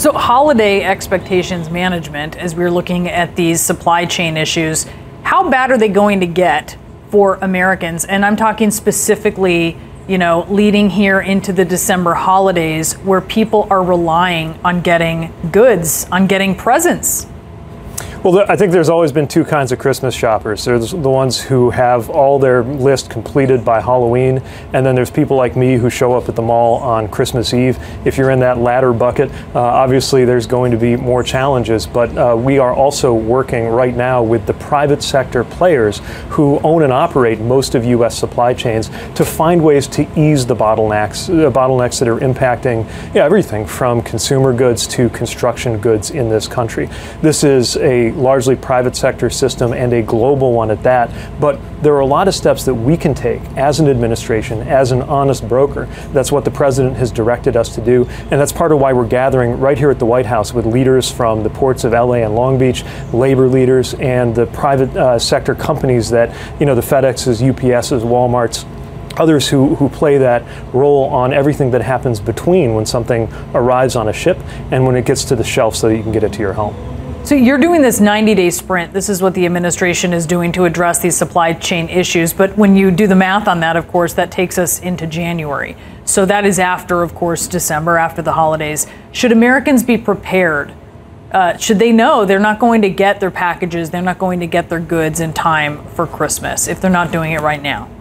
So holiday expectations management, as we're looking at these supply chain issues, how bad are they going to get for Americans? And I'm talking specifically, leading here into the December holidays where people are relying on getting goods, on getting presents. Well, I think there's always been two kinds of Christmas shoppers. There's the ones who have all their list completed by Halloween, and then there's people like me who show up at the mall on Christmas Eve. If you're in that latter bucket, obviously there's going to be more challenges, but we are also working right now with the private sector players who own and operate most of U.S. supply chains to find ways to ease the bottlenecks that are impacting everything from consumer goods to construction goods in this country. This is a largely private sector system and a global one at that, but there are a lot of steps that we can take as an administration, as an honest broker. That's what the president has directed us to do, and that's part of why we're gathering right here at the White House with leaders from the ports of LA and Long Beach, labor leaders, and the private sector companies that, the FedExes, UPSs, Walmarts, others who play that role on everything that happens between when something arrives on a ship and when it gets to the shelf so that you can get it to your home. So you're doing this 90-day sprint. This is what the administration is doing to address these supply chain issues. But when you do the math on that, of course, that takes us into January. So that is after, of course, December, after the holidays. Should Americans be prepared? Should they know they're not going to get their packages, they're not going to get their goods in time for Christmas if they're not doing it right now?